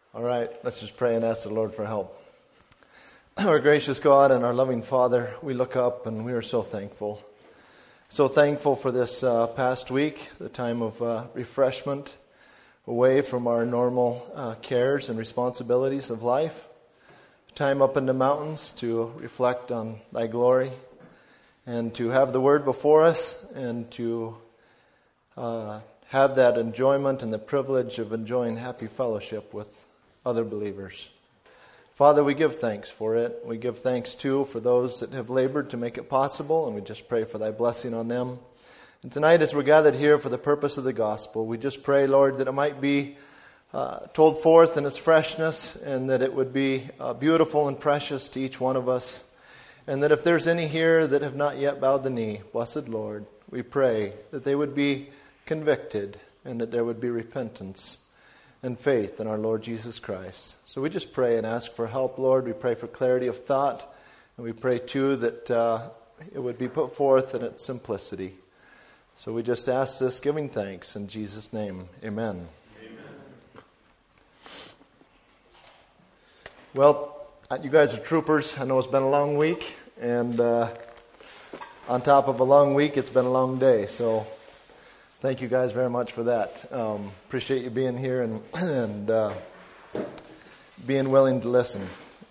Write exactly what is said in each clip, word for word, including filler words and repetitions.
All right, let's just pray and ask the Lord for help. Our gracious God and our loving Father, we look up and we are so thankful. So thankful for this uh, past week, the time of uh, refreshment, away from our normal uh, cares and responsibilities of life. Time up in the mountains to reflect on Thy glory and to have the Word before us and to uh, have that enjoyment and the privilege of enjoying happy fellowship with other believers. Father, we give thanks for it. We give thanks, too, for those that have labored to make it possible, and we just pray for Thy blessing on them. And tonight, as we're gathered here for the purpose of the gospel, we just pray, Lord, that it might be uh, told forth in its freshness, and that it would be uh, beautiful and precious to each one of us. And that if there's any here that have not yet bowed the knee, blessed Lord, we pray that they would be convicted and that there would be repentance and faith in our Lord Jesus Christ. So we just pray and ask for help, Lord. We pray for clarity of thought, and we pray too that uh, it would be put forth in its simplicity. So we just ask this, giving thanks in Jesus' name. Amen. Amen. Well, you guys are troopers. I know it's been a long week, and uh, on top of a long week, it's been a long day. So thank you guys very much for that. Um, appreciate you being here and, and uh, being willing to listen.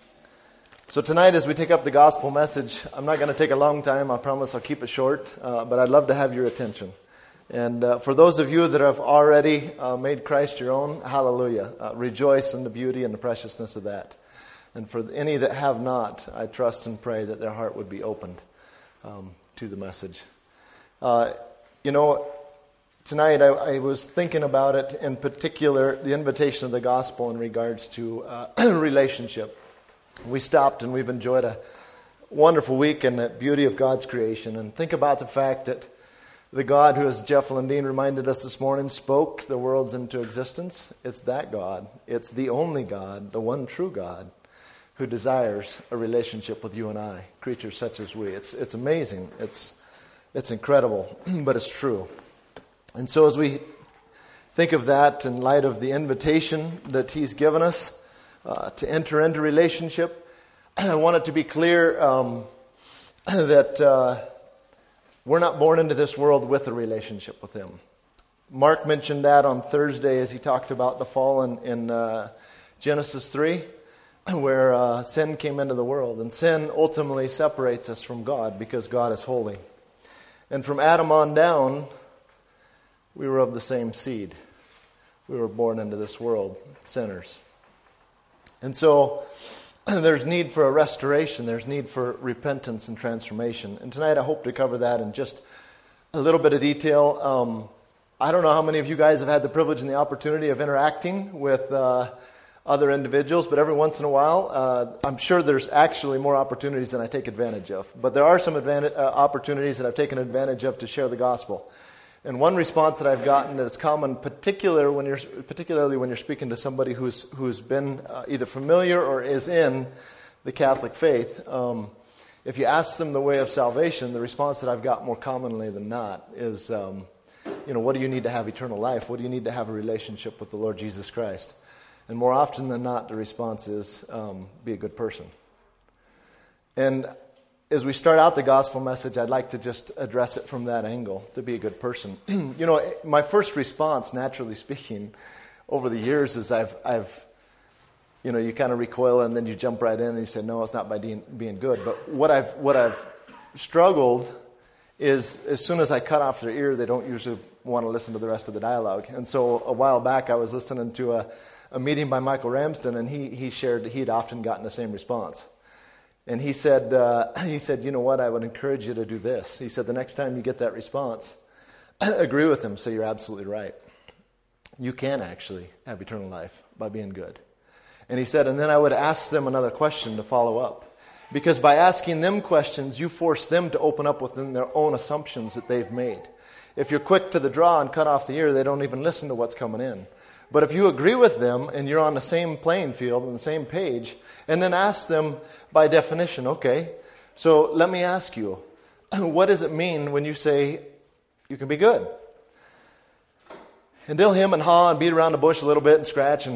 So tonight, as we take up the gospel message, I'm not going to take a long time. I promise I'll keep it short, uh, but I'd love to have your attention. And uh, for those of you that have already uh, made Christ your own, hallelujah. Uh, rejoice in the beauty and the preciousness of that. And for any that have not, I trust and pray that their heart would be opened um, to the message. Uh, you know, Tonight, I, I was thinking about it, in particular, the invitation of the gospel in regards to uh, relationship. We stopped and we've enjoyed a wonderful week in the beauty of God's creation. And think about the fact that the God who, as Jeff Lundeen reminded us this morning, spoke the worlds into existence. It's that God. It's the only God, the one true God, who desires a relationship with you and I, creatures such as we. It's it's amazing. It's it's incredible, but it's true. And so as we think of that in light of the invitation that He's given us uh, to enter into relationship, I want it to be clear um, that uh, we're not born into this world with a relationship with Him. Mark mentioned that on Thursday as he talked about the fall in, in uh, Genesis three, where uh, sin came into the world. And sin ultimately separates us from God because God is holy. And from Adam on down, we were of the same seed. We were born into this world, sinners. And so there's need for a restoration. There's need for repentance and transformation. And tonight I hope to cover that in just a little bit of detail. Um, I don't know how many of you guys have had the privilege and the opportunity of interacting with uh, other individuals, but every once in a while, uh, I'm sure there's actually more opportunities than I take advantage of. But there are some advantage, uh, opportunities that I've taken advantage of to share the gospel. And one response that I've gotten that is common, particular when you're, particularly when you're speaking to somebody who's who's been uh, either familiar or is in the Catholic faith, um, if you ask them the way of salvation, the response that I've got more commonly than not is, um, you know, what do you need to have eternal life? What do you need to have a relationship with the Lord Jesus Christ? And more often than not, the response is, um, be a good person. And as we start out the gospel message, I'd like to just address it from that angle, to be a good person. You know, my first response, naturally speaking, over the years is I've, I've, you know, you kind of recoil and then you jump right in and you say, no, it's not by being, being good. But what I've, what I've struggled is as soon as I cut off their ear, they don't usually want to listen to the rest of the dialogue. And so a while back, I was listening to a, a meeting by Michael Ramsden, and he, he shared that he'd often gotten the same response. And he said, uh, he said, you know what, I would encourage you to do this. He said, the next time you get that response, agree with him, say you're absolutely right. You can actually have eternal life by being good. And he said, and then I would ask them another question to follow up. Because by asking them questions, you force them to open up within their own assumptions that they've made. If you're quick to the draw and cut off the ear, they don't even listen to what's coming in. But if you agree with them and you're on the same playing field, on the same page, and then ask them by definition, okay, so let me ask you, what does it mean when you say you can be good? And they'll hem and haw and beat around the bush a little bit and scratch and,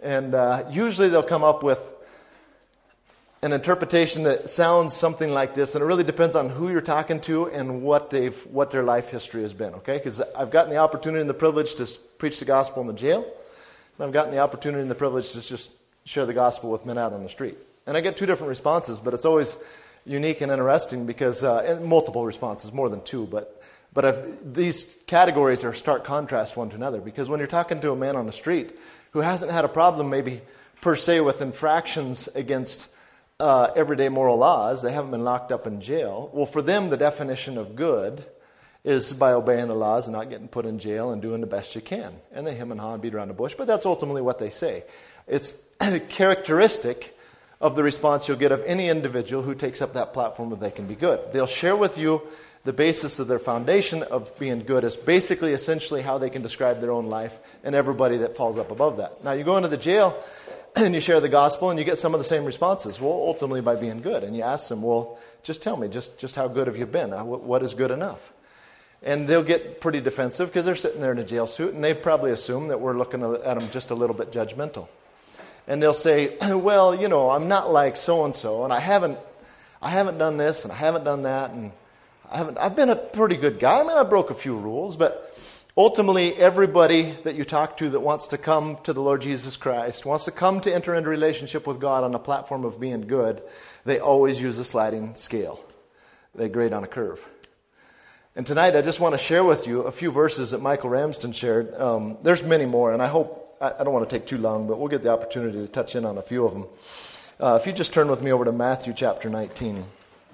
And uh, usually they'll come up with an interpretation that sounds something like this, and it really depends on who you're talking to and what they've what their life history has been, okay? Because I've gotten the opportunity and the privilege to preach the gospel in the jail, and I've gotten the opportunity and the privilege to just share the gospel with men out on the street. And I get two different responses, but it's always unique and interesting because, uh, and multiple responses, more than two, but but if these categories are stark contrast one to another, because when you're talking to a man on the street who hasn't had a problem maybe per se with infractions against Uh, everyday moral laws, they haven't been locked up in jail. Well, for them, the definition of good is by obeying the laws and not getting put in jail and doing the best you can. And they hem and haw and beat around the bush, but that's ultimately what they say. It's characteristic of the response you'll get of any individual who takes up that platform that they can be good. They'll share with you the basis of their foundation of being good is basically essentially how they can describe their own life and everybody that falls up above that. Now, you go into the jail and you share the gospel, and you get some of the same responses. Well, ultimately by being good. And you ask them, well, just tell me, just, just how good have you been? What is good enough? And they'll get pretty defensive because they're sitting there in a jail suit, and they probably assume that we're looking at them just a little bit judgmental. And they'll say, well, you know, I'm not like so-and-so, and I haven't I haven't done this, and I haven't done that, and I haven't, I've been a pretty good guy. I mean, I broke a few rules, but ultimately, everybody that you talk to that wants to come to the Lord Jesus Christ, wants to come to enter into relationship with God on a platform of being good, they always use a sliding scale. They grade on a curve. And tonight, I just want to share with you a few verses that Michael Ramsden shared. Um, there's many more, and I hope, I, I don't want to take too long, but we'll get the opportunity to touch in on a few of them. Uh, if you just turn with me over to Matthew chapter nineteen.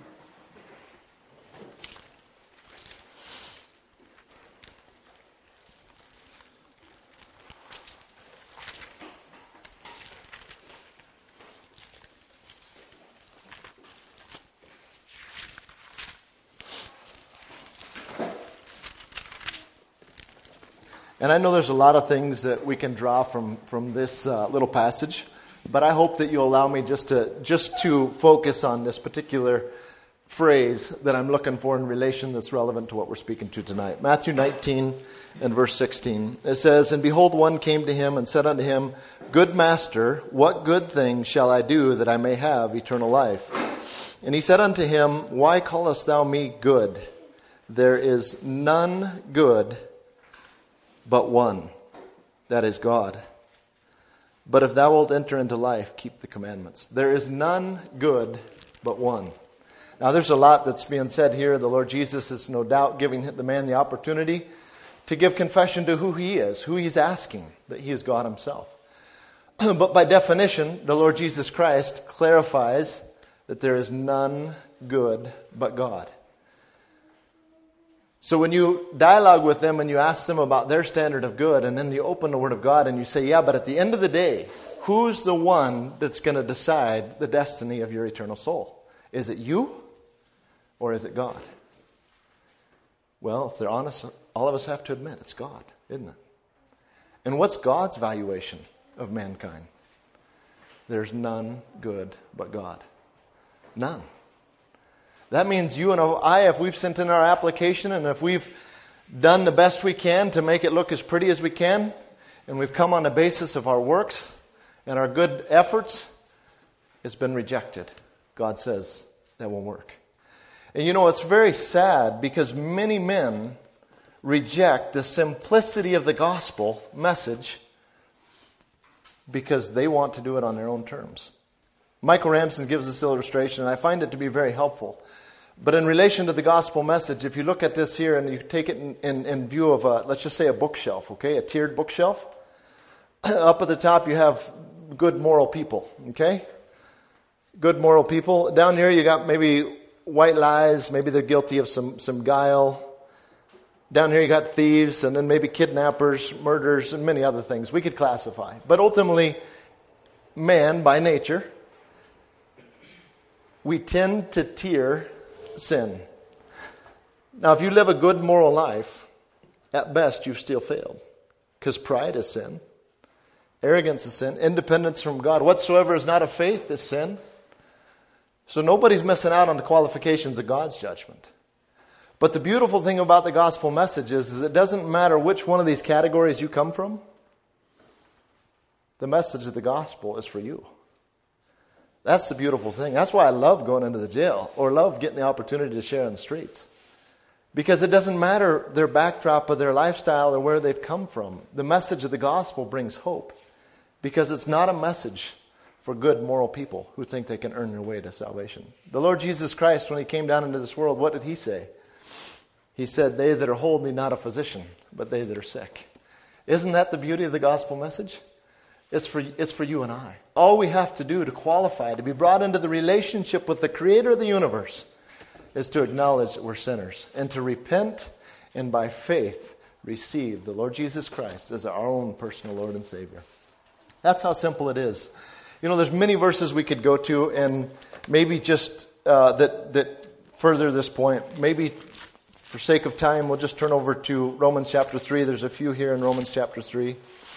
And I know there's a lot of things that we can draw from, from this uh, little passage, but I hope that you'll allow me just to just to focus on this particular phrase that I'm looking for in relation that's relevant to what we're speaking to tonight. Matthew nineteen and verse sixteen. It says, "And behold, one came to him and said unto him, Good master, what good thing shall I do that I may have eternal life? And he said unto him, Why callest thou me good? There is none good but one, that is God. But if thou wilt enter into life, keep the commandments." There is none good but one. Now there's a lot that's being said here. The Lord Jesus is no doubt giving the man the opportunity to give confession to who he is, who he's asking, that he is God himself. But by definition, the Lord Jesus Christ clarifies that there is none good but God. So when you dialogue with them and you ask them about their standard of good, and then you open the Word of God and you say, yeah, but at the end of the day, who's the one that's going to decide the destiny of your eternal soul? Is it you or is it God? Well, if they're honest, all of us have to admit it's God, isn't it? And what's God's valuation of mankind? There's none good but God. None. That means you and I, if we've sent in our application and if we've done the best we can to make it look as pretty as we can, and we've come on the basis of our works and our good efforts, it's been rejected. God says that won't work. And you know, it's very sad because many men reject the simplicity of the gospel message because they want to do it on their own terms. Michael Ramsden gives this illustration, and I find it to be very helpful. But in relation to the gospel message, if you look at this here and you take it in, in, in view of, a, let's just say a bookshelf, okay, a tiered bookshelf. Up at the top you have good moral people, okay? Good moral people. Down here you got maybe white lies, maybe they're guilty of some, some guile. Down here you got thieves, and then maybe kidnappers, murderers, and many other things we could classify. But ultimately, man, by nature, we tend to tier sin. Now, if you live a good moral life, at best you've still failed. Because pride is sin. Arrogance is sin. Independence from God. Whatsoever is not of faith is sin. So nobody's missing out on the qualifications of God's judgment. But the beautiful thing about the gospel message is, is it doesn't matter which one of these categories you come from. The message of the gospel is for you. That's the beautiful thing. That's why I love going into the jail or love getting the opportunity to share in the streets. Because it doesn't matter their backdrop or their lifestyle or where they've come from. The message of the gospel brings hope. Because it's not a message for good moral people who think they can earn their way to salvation. The Lord Jesus Christ, when he came down into this world, what did he say? He said, they that are whole need not a physician, but they that are sick. Isn't that the beauty of the gospel message? It's for, it's for you and I. All we have to do to qualify, to be brought into the relationship with the creator of the universe, is to acknowledge that we're sinners and to repent and by faith receive the Lord Jesus Christ as our own personal Lord and Savior. That's how simple it is. You know, there's many verses we could go to, and maybe just uh, that that further this point. Maybe for sake of time, we'll just turn over to Romans chapter three. There's a few here in Romans chapter three.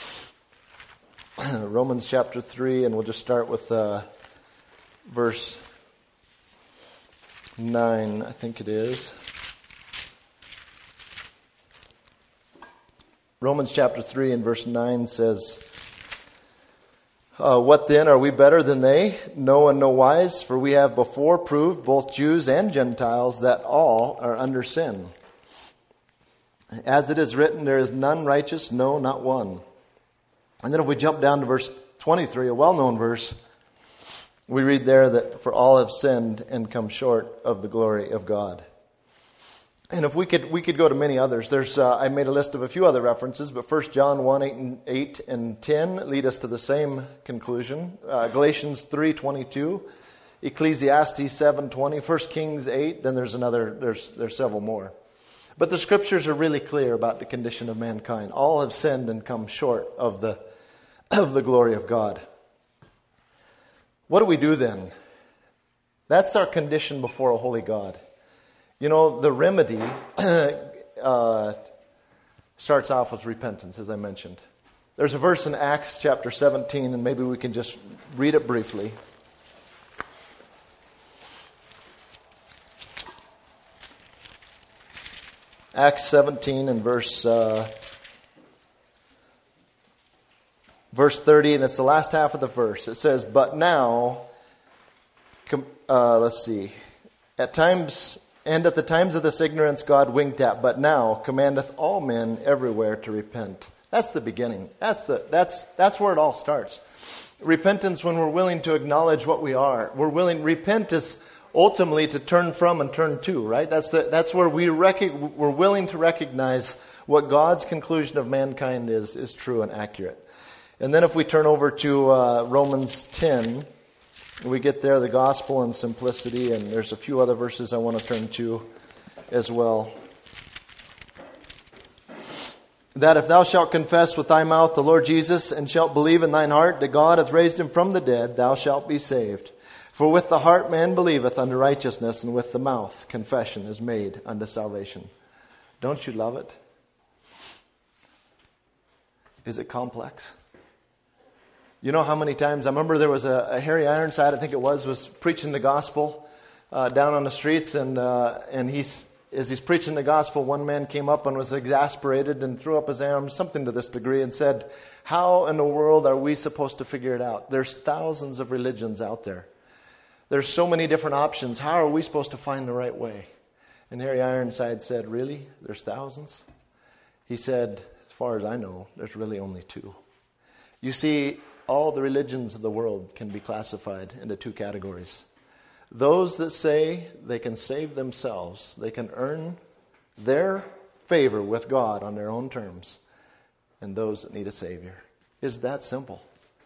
Romans chapter three, and we'll just start with uh, verse nine, I think it is. Romans chapter three and verse nine says, uh, what then, are we better than they? No, and no wise, for we have before proved, both Jews and Gentiles, that all are under sin. As it is written, there is none righteous, no, not one. And then if we jump down to verse twenty-three, a well-known verse, we read there that for all have sinned and come short of the glory of God. And if we could we could go to many others. There's uh, I made a list of a few other references, but First John one, eight and, eight and ten lead us to the same conclusion. Uh, Galatians three twenty-two, Ecclesiastes seven twenty, First Kings eight, then there's another, there's there's several more. But the scriptures are really clear about the condition of mankind. All have sinned and come short of the of the glory of God. What do we do then? That's our condition before a holy God. You know, the remedy uh, starts off with repentance, as I mentioned. There's a verse in Acts chapter seventeen, and maybe we can just read it briefly. Acts seventeen and verse uh, verse thirty, and it's the last half of the verse. It says, "But now, uh, let's see, at times and at the times of this ignorance God winked at, but now commandeth all men everywhere to repent." That's the beginning. That's the that's that's where it all starts. Repentance, when we're willing to acknowledge what we are, we're willing. Repent is ultimately to turn from and turn to, right? That's the, that's where we rec- we're willing to recognize what God's conclusion of mankind is is true and accurate. And then if we turn over to uh, Romans ten, we get there the gospel and simplicity, and there's a few other verses I want to turn to as well. That if thou shalt confess with thy mouth the Lord Jesus, and shalt believe in thine heart that God hath raised him from the dead, thou shalt be saved. For with the heart man believeth unto righteousness, and with the mouth confession is made unto salvation. Don't you love it? Is it complex? You know how many times, I remember there was a, a Harry Ironside, I think it was, was preaching the gospel uh, down on the streets, and uh, and he's as he's preaching the gospel, one man came up and was exasperated and threw up his arms, something to this degree, and said, "How in the world are we supposed to figure it out? There's thousands of religions out there. There's so many different options. How are we supposed to find the right way?" And Harry Ironside said, "Really? There's thousands?" He said, "As far as I know, there's really only two." You see, all the religions of the world can be classified into two categories. Those that say they can save themselves, they can earn their favor with God on their own terms, and those that need a Savior. It's that simple.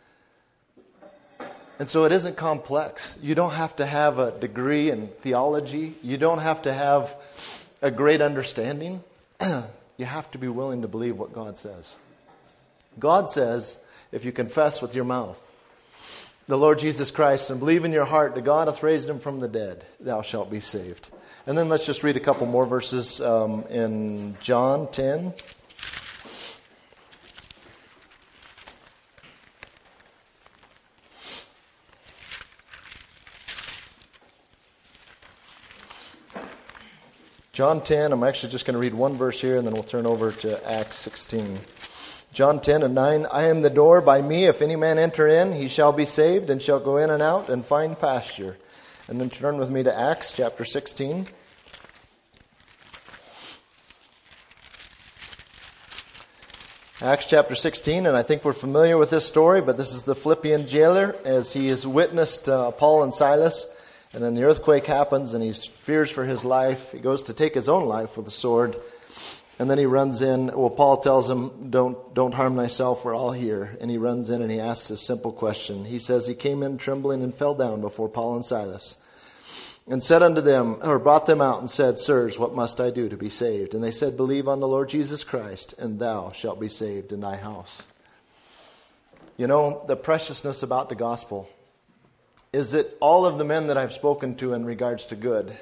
And so it isn't complex. You don't have to have a degree in theology. You don't have to have a great understanding. You have to be willing to believe what God says. God says, if you confess with your mouth the Lord Jesus Christ and believe in your heart that God hath raised him from the dead, thou shalt be saved. And then let's just read a couple more verses um, in John ten. John ten, I'm actually just going to read one verse here and then we'll turn over to Acts sixteen. John ten and nine, I am the door. By me, if any man enter in, he shall be saved and shall go in and out and find pasture. And then turn with me to Acts chapter sixteen. Acts chapter sixteen, and I think we're familiar with this story, but this is the Philippian jailer as he has witnessed uh, Paul and Silas, and then the earthquake happens and he fears for his life. He goes to take his own life with a sword, and then he runs in. Well, Paul tells him, don't, don't harm thyself, we're all here. And he runs in and he asks a simple question. He says he came in trembling and fell down before Paul and Silas, and said unto them, or brought them out and said, Sirs, what must I do to be saved? And they said, Believe on the Lord Jesus Christ, and thou shalt be saved in thy house. You know, the preciousness about the gospel is that all of the men that I've spoken to in regards to good,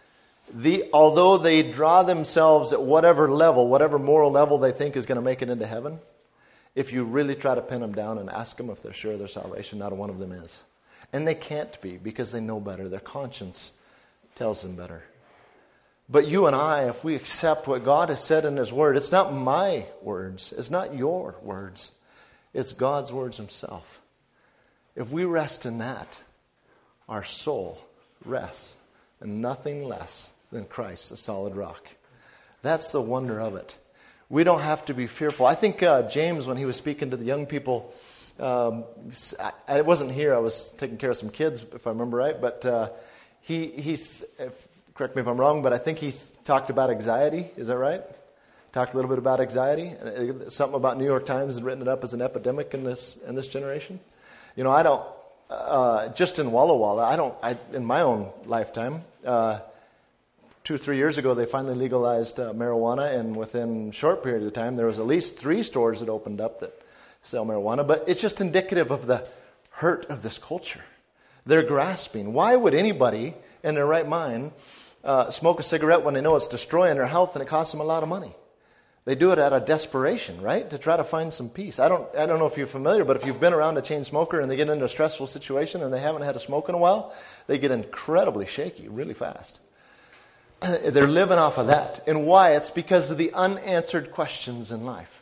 the although they draw themselves at whatever level, whatever moral level they think is going to make it into heaven, if you really try to pin them down and ask them if they're sure of their salvation, not one of them is. And they can't be because they know better. Their conscience tells them better. But you and I, if we accept what God has said in His Word, it's not my words. It's not your words. It's God's words Himself. If we rest in that, our soul rests in nothing less than Christ, the solid rock. That's the wonder of it. We don't have to be fearful. I think uh, James, when he was speaking to the young people, Um, I, I wasn't here. I was taking care of some kids, if I remember right. But uh, he, he's, if, correct me if I'm wrong, but I think he's talked about anxiety. Is that right? Talked a little bit about anxiety. Something about New York Times had written it up as an epidemic in this in this generation. You know, I don't. Uh, just in Walla Walla, I don't. I, in my own lifetime, uh, two or three years ago, they finally legalized uh, marijuana, and within a short period of time, there was at least three stores that opened up that sell marijuana, but it's just indicative of the hurt of this culture. They're grasping. Why would anybody in their right mind uh, smoke a cigarette when they know it's destroying their health and it costs them a lot of money? They do it out of desperation, right? To try to find some peace. I don't I don't know if you're familiar, but if you've been around a chain smoker and they get into a stressful situation and they haven't had a smoke in a while, they get incredibly shaky really fast. They're living off of that. And why? It's because of the unanswered questions in life.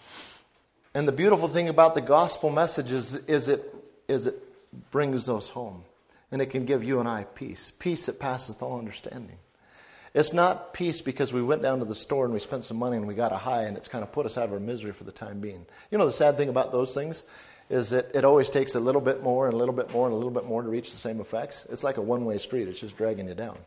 And the beautiful thing about the gospel message is, is, it, is it brings those home. And it can give you and I peace. Peace that passeth all understanding. It's not peace because we went down to the store and we spent some money and we got a high and it's kind of put us out of our misery for the time being. You know, the sad thing about those things is that it always takes a little bit more and a little bit more and a little bit more to reach the same effects. It's like a one-way street. It's just dragging you down.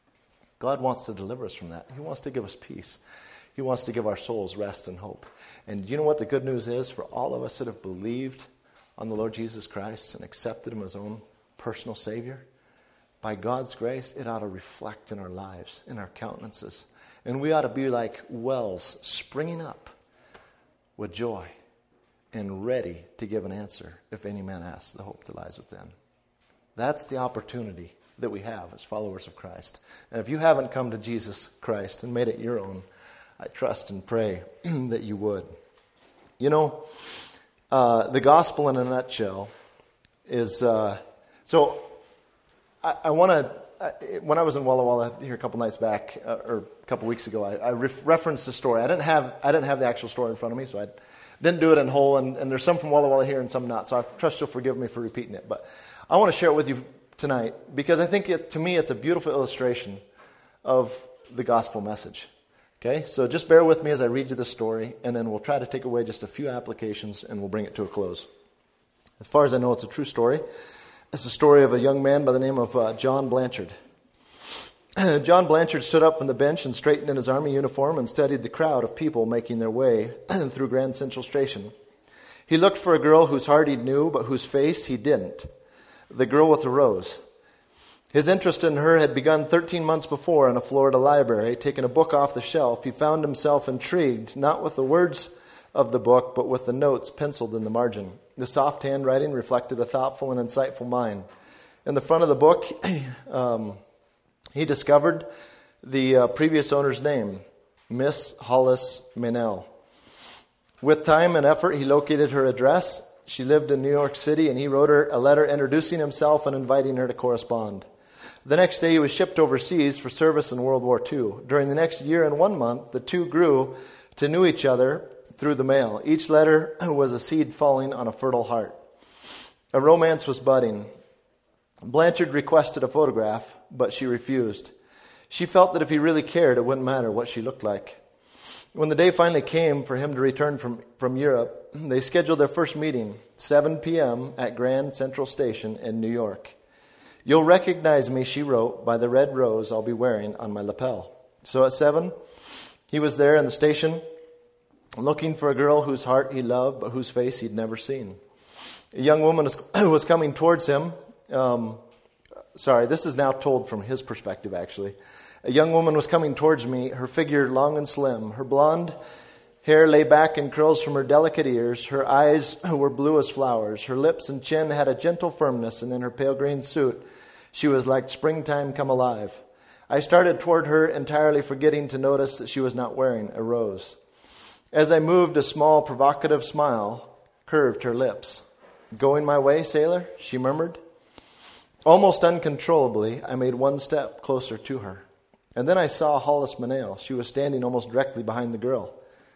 God wants to deliver us from that. He wants to give us peace. He wants to give our souls rest and hope. And you know what the good news is for all of us that have believed on the Lord Jesus Christ and accepted Him as our own personal Savior? By God's grace, it ought to reflect in our lives, in our countenances. And we ought to be like wells springing up with joy and ready to give an answer if any man asks the hope that lies within. That's the opportunity that we have as followers of Christ. And if you haven't come to Jesus Christ and made it your own, I trust and pray that you would. You know, uh, the gospel in a nutshell is, uh, so I, I want to, when I was in Walla Walla here a couple nights back, uh, or a couple weeks ago, I, I ref- referenced the story. I didn't have I didn't have the actual story in front of me, so I didn't do it in whole, and, and there's some from Walla Walla here and some not, so I trust you'll forgive me for repeating it. But I want to share it with you tonight because I think, it, to me, it's a beautiful illustration of the gospel message. Okay, so just bear with me as I read you the story, and then we'll try to take away just a few applications, and we'll bring it to a close. As far as I know, it's a true story. It's the story of a young man by the name of uh, John Blanchard. John Blanchard stood up from the bench and straightened in his army uniform and studied the crowd of people making their way through Grand Central Station. He looked for a girl whose heart he knew, but whose face he didn't. The girl with the rose. His interest in her had begun thirteen months before in a Florida library. Taking a book off the shelf, he found himself intrigued, not with the words of the book, but with the notes penciled in the margin. The soft handwriting reflected a thoughtful and insightful mind. In the front of the book, um, he discovered the uh, previous owner's name, Miss Hollis Meynell. With time and effort, he located her address. She lived in New York City, and he wrote her a letter introducing himself and inviting her to correspond. The next day, he was shipped overseas for service in World War Two. During the next year and one month, the two grew to know each other through the mail. Each letter was a seed falling on a fertile heart. A romance was budding. Blanchard requested a photograph, but she refused. She felt that if he really cared, it wouldn't matter what she looked like. When the day finally came for him to return from, from Europe, they scheduled their first meeting, seven p.m. at Grand Central Station in New York. "You'll recognize me," she wrote, "by the red rose I'll be wearing on my lapel." So at seven, he was there in the station, looking for a girl whose heart he loved, but whose face he'd never seen. A young woman was, was coming towards him. Um, sorry, this is now told from his perspective, actually. A young woman was coming towards me, her figure long and slim. Her blonde hair lay back in curls from her delicate ears. Her eyes were blue as flowers. Her lips and chin had a gentle firmness, and in her pale green suit, she was like springtime come alive. I started toward her, entirely forgetting to notice that she was not wearing a rose. As I moved, a small, provocative smile curved her lips. "Going my way, sailor?" she murmured. Almost uncontrollably, I made one step closer to her. And then I saw Hollis Manale. She was standing almost directly behind the girl.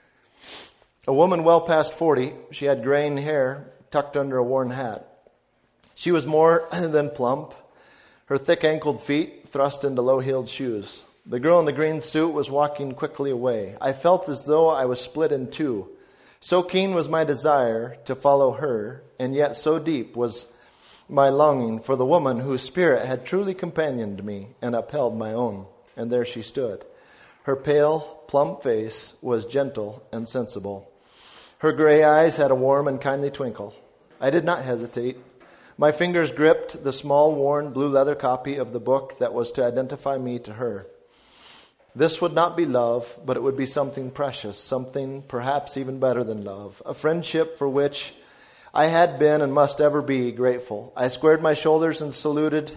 A woman well past forty, she had graying hair tucked under a worn hat. She was more than plump, her thick-ankled feet thrust into low-heeled shoes. The girl in the green suit was walking quickly away. I felt as though I was split in two. So keen was my desire to follow her, and yet so deep was my longing for the woman whose spirit had truly companioned me and upheld my own. And there she stood. Her pale, plump face was gentle and sensible. Her gray eyes had a warm and kindly twinkle. I did not hesitate. My fingers gripped the small, worn, blue leather copy of the book that was to identify me to her. This would not be love, but it would be something precious, something perhaps even better than love, a friendship for which I had been and must ever be grateful. I squared my shoulders and saluted.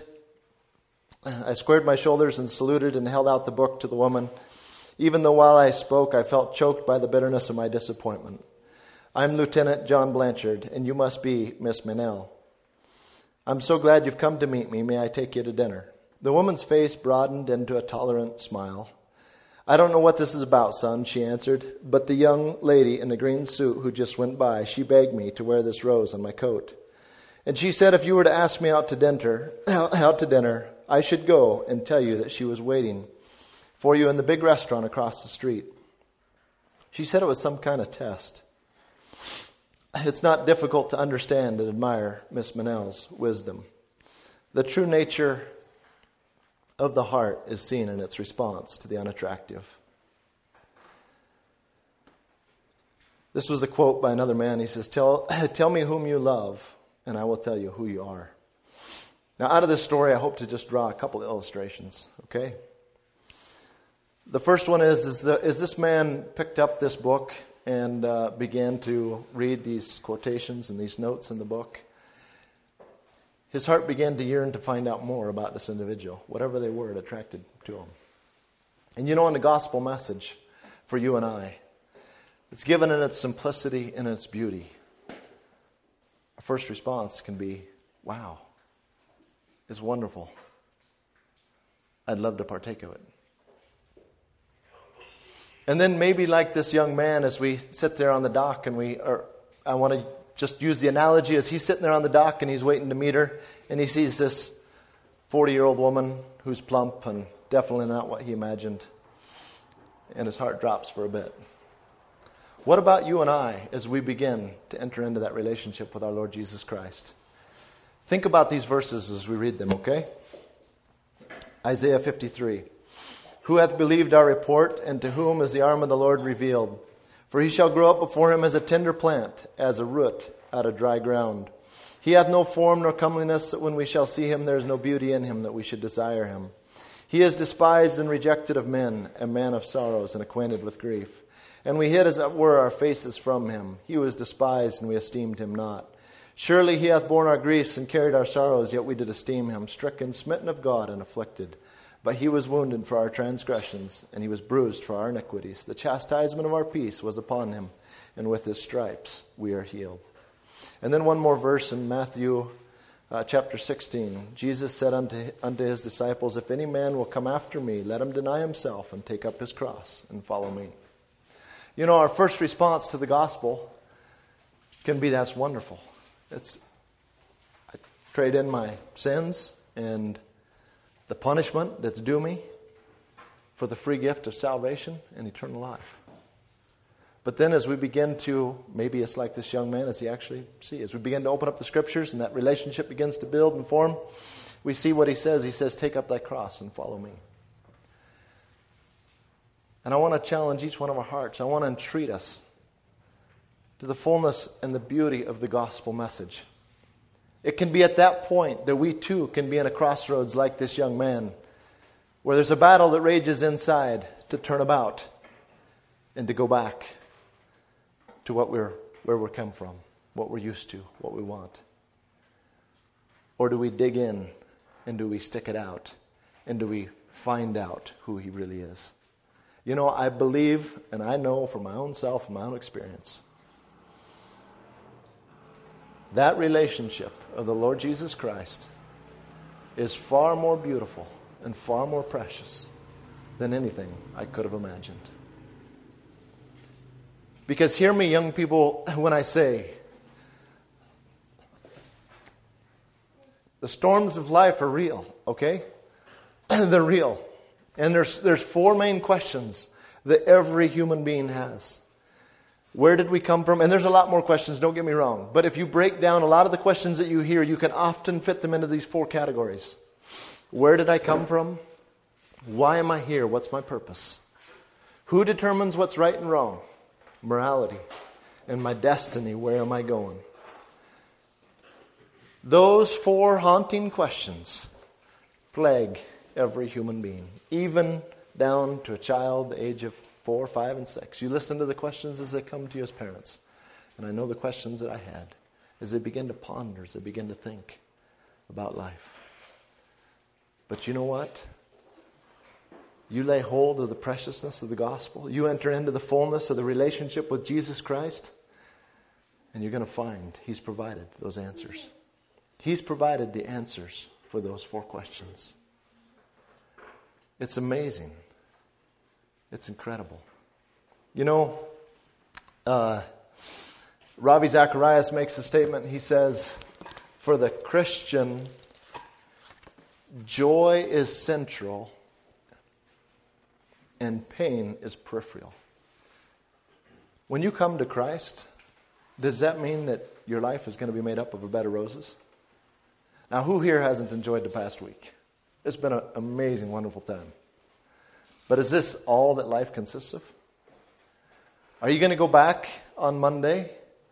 I squared my shoulders and saluted and held out the book to the woman, even though while I spoke I felt choked by the bitterness of my disappointment. "I'm Lieutenant John Blanchard, and you must be Miss Manale. I'm so glad you've come to meet me. May I take you to dinner?" The woman's face broadened into a tolerant smile. "I don't know what this is about, son," she answered, "but the young lady in the green suit who just went by, she begged me to wear this rose on my coat. And she said if you were to ask me out to dinner, out to dinner, I should go and tell you that she was waiting for you in the big restaurant across the street. She said it was some kind of test." It's not difficult to understand and admire Miss Manale's wisdom. The true nature of the heart is seen in its response to the unattractive. This was a quote by another man. He says, tell, tell me whom you love, and I will tell you who you are. Now, out of this story, I hope to just draw a couple of illustrations, okay? The first one is, is, the, is this man picked up this book and uh, began to read these quotations and these notes in the book. His heart began to yearn to find out more about this individual. Whatever they were, it attracted to him. And you know, in the gospel message for you and I, it's given in its simplicity and its beauty. Our first response can be, wow, it's wonderful. I'd love to partake of it. And then maybe like this young man, as we sit there on the dock and we are, I want to just use the analogy as he's sitting there on the dock and he's waiting to meet her, and he sees this forty-year-old woman who's plump and definitely not what he imagined, and his heart drops for a bit. What about you and I as we begin to enter into that relationship with our Lord Jesus Christ? Think about these verses as we read them, okay? Isaiah fifty-three. Who hath believed our report, and to whom is the arm of the Lord revealed? For he shall grow up before him as a tender plant, as a root out of dry ground. He hath no form nor comeliness, that when we shall see him there is no beauty in him that we should desire him. He is despised and rejected of men, a man of sorrows and acquainted with grief. And we hid as it were our faces from him. He was despised, and we esteemed him not. Surely he hath borne our griefs and carried our sorrows, yet we did esteem him stricken, smitten of God, and afflicted. But he was wounded for our transgressions, and he was bruised for our iniquities. The chastisement of our peace was upon him, and with his stripes we are healed. And then one more verse in Matthew uh, chapter sixteen. Jesus said unto, unto his disciples, if any man will come after me, let him deny himself and take up his cross and follow me. You know, our first response to the gospel can be, that's wonderful. It's, I trade in my sins and the punishment that's due me for the free gift of salvation and eternal life. But then as we begin to, maybe it's like this young man as he actually sees, as we begin to open up the Scriptures and that relationship begins to build and form, we see what he says. He says, take up thy cross and follow me. And I want to challenge each one of our hearts. I want to entreat us to the fullness and the beauty of the gospel message. It can be at that point that we too can be in a crossroads like this young man, where there's a battle that rages inside to turn about and to go back to what we're where we're come from, what we're used to, what we want. Or do we dig in and do we stick it out and do we find out who he really is? You know, I believe and I know from my own self and my own experience, that relationship of the Lord Jesus Christ is far more beautiful and far more precious than anything I could have imagined. Because hear me, young people, when I say, the storms of life are real, okay? They're real. And there's there's four main questions that every human being has. Where did we come from? And there's a lot more questions, don't get me wrong. But if you break down a lot of the questions that you hear, you can often fit them into these four categories. Where did I come from? Why am I here? What's my purpose? Who determines what's right and wrong? Morality. And my destiny, where am I going? Those four haunting questions plague every human being, even down to a child the age of four, five, and six. You listen to the questions as they come to you as parents. And I know the questions that I had as they begin to ponder, as they begin to think about life. But you know what? You lay hold of the preciousness of the gospel. You enter into the fullness of the relationship with Jesus Christ. And you're going to find He's provided those answers. He's provided the answers for those four questions. It's amazing. It's incredible. You know, uh, Ravi Zacharias makes a statement. He says, for the Christian, joy is central and pain is peripheral. When you come to Christ, does that mean that your life is going to be made up of a bed of roses? Now, who here hasn't enjoyed the past week? It's been an amazing, wonderful time. But is this all that life consists of? Are you going to go back on Monday?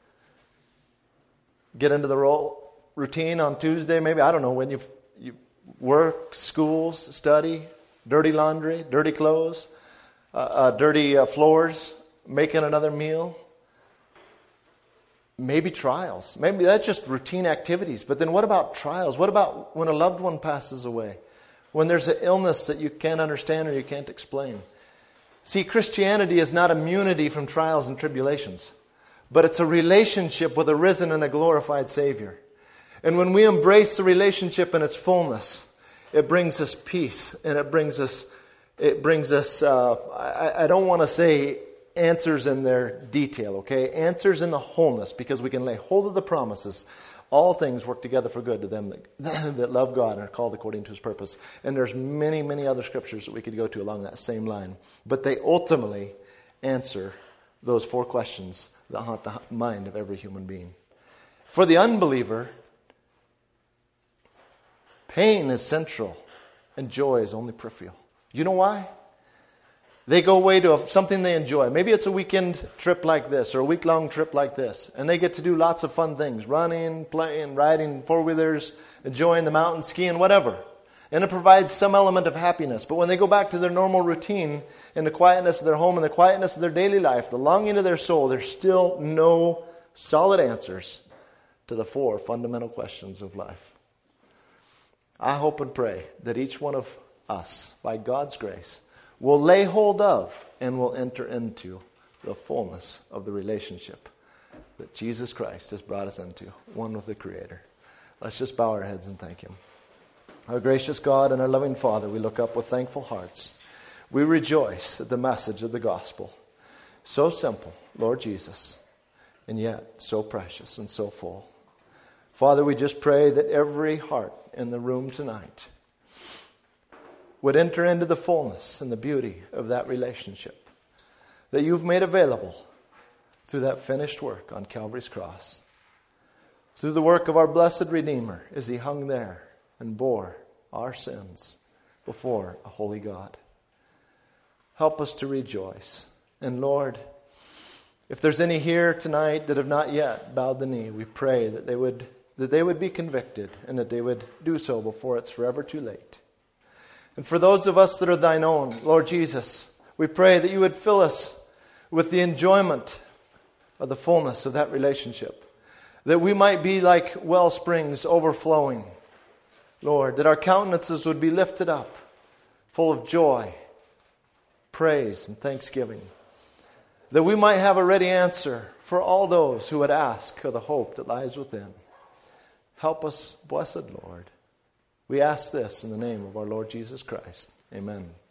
Get into the role, routine on Tuesday, maybe? I don't know, when you you work, schools, study, dirty laundry, dirty clothes, uh, uh, dirty uh, floors, making another meal. Maybe trials. Maybe that's just routine activities. But then what about trials? What about when a loved one passes away? When there's an illness that you can't understand or you can't explain? See, Christianity is not immunity from trials and tribulations, but it's a relationship with a risen and a glorified Savior. And when we embrace the relationship in its fullness, it brings us peace and it brings us, it brings us. Uh, I, I don't want to say answers in their detail, okay? Answers in the wholeness, because we can lay hold of the promises. All things work together for good to them that, that love God and are called according to His purpose. And there's many, many other scriptures that we could go to along that same line. But they ultimately answer those four questions that haunt the mind of every human being. For the unbeliever, pain is central and joy is only peripheral. You know why? They go away to something they enjoy. Maybe it's a weekend trip like this or a week-long trip like this. And they get to do lots of fun things. Running, playing, riding four-wheelers, enjoying the mountains, skiing, whatever. And it provides some element of happiness. But when they go back to their normal routine, in the quietness of their home, in the quietness of their daily life, the longing of their soul, there's still no solid answers to the four fundamental questions of life. I hope and pray that each one of us, by God's grace, will lay hold of and will enter into the fullness of the relationship that Jesus Christ has brought us into, one with the Creator. Let's just bow our heads and thank Him. Our gracious God and our loving Father, we look up with thankful hearts. We rejoice at the message of the gospel. So simple, Lord Jesus, and yet so precious and so full. Father, we just pray that every heart in the room tonight would enter into the fullness and the beauty of that relationship that you've made available through that finished work on Calvary's cross. Through the work of our blessed Redeemer as he hung there and bore our sins before a holy God. Help us to rejoice. And Lord, if there's any here tonight that have not yet bowed the knee, we pray that they would that they would be convicted and that they would do so before it's forever too late. And for those of us that are thine own, Lord Jesus, we pray that you would fill us with the enjoyment of the fullness of that relationship, that we might be like well springs overflowing, Lord, that our countenances would be lifted up, full of joy, praise, and thanksgiving, that we might have a ready answer for all those who would ask of the hope that lies within. Help us, blessed Lord. We ask this in the name of our Lord Jesus Christ. Amen.